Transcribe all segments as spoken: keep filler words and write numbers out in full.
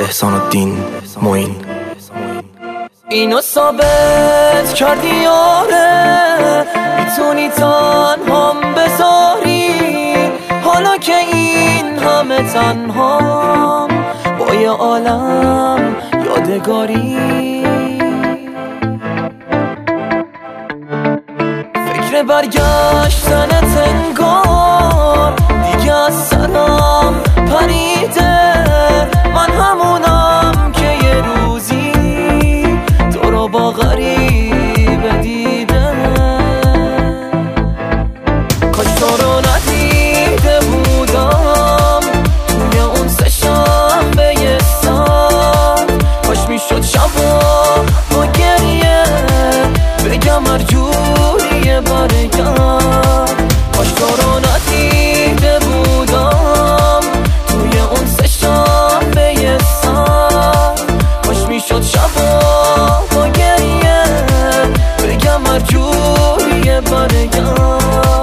احسان الدین معین. اینو ثابت کردی آره میتونی تنهام بذاری، حالا که این همه تنهام با یه عالم یادگاری. فکر برگشتن انگار دیگه از سرم پریده، من همونم که یه روزی تو رو با غریبه دیده. کاش تو رو ندیده بودم توی اون سه شنبه یه ساعت، کاش میشد شبا با گریه بگم هر جوریه برگرد. کاش تو رو ندیده بودم توی اون سه شنبه یه ساعت، کاش میشد شبا با گریه بگم هر جوریه برگرد.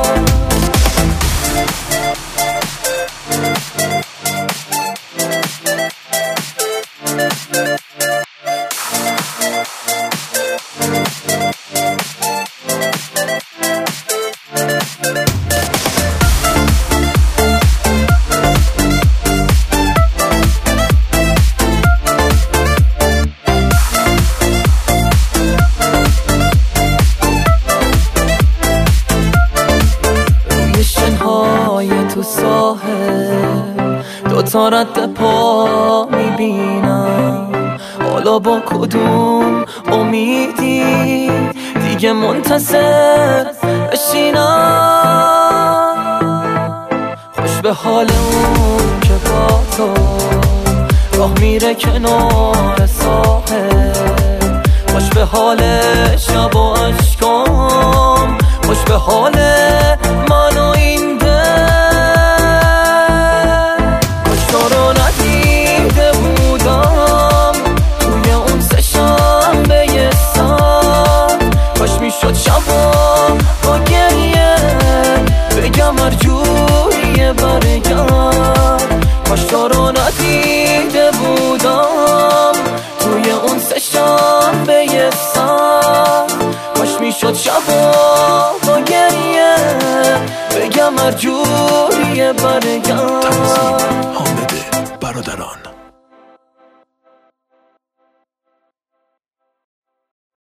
تو ساحل دو تا رد پا میبینم، حالا با کدوم امیدی دیگه منتظر بشینم. خوش به حال اون که با تو راه میره کنار ساحل، خوش به حال شب و عشقام، خوش به حال من و این دل. کاش تو رو ندیده بودم توی اون سه شنبه یه ساعت، کاش میشد شبا با گریه بگم هر جوریه برگرد. کاش تو رو ندیده بودم توی اون سه شنبه یه ساعت، کاش میشد شبا با گریه بگم هر جوریه برگرد.